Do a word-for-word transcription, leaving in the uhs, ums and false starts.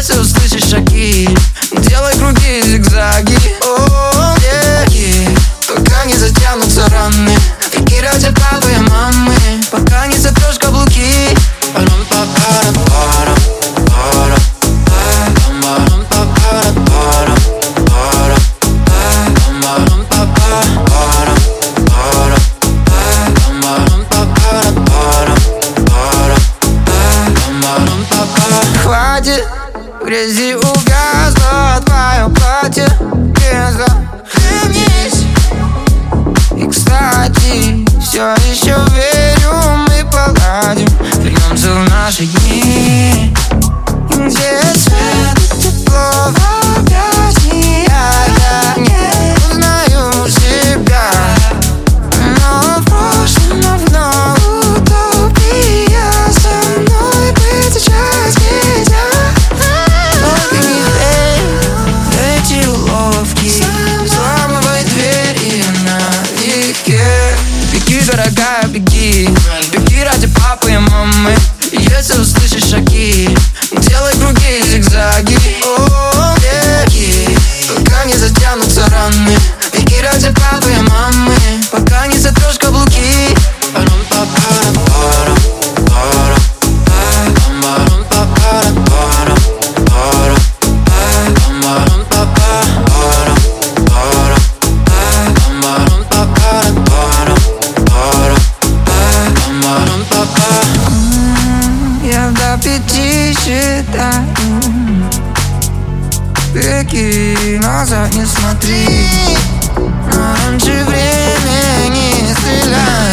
Если услышишь шаги, делай круги, зигзаги. О, yeah, yeah. Пока не затянутся раны, веки ради папы и мамы. Пока не затрешь каблуки. Хватит, в грязи угасло твое платье, резко хлебнись. И, кстати, все еще верю, мы поладим. Вернемся в наши дни, где свет и тепло в объятиях. Я не узнаю себя, но в прошлом давно утопия. Со мной быть сейчас нельзя. Только не верь в эти уловки, взламывай двери на реке. Беги, дорогая, беги, беги ради папы и мамы. Если услышишь шаги, делай круги, зигзаги. О, yeah, yeah. Пока не затянутся раны, беги ради папы и мамы. Пока не затрешь каблуки. Я до пяти считаю, веки назад не смотри, но раньше времени стреляй.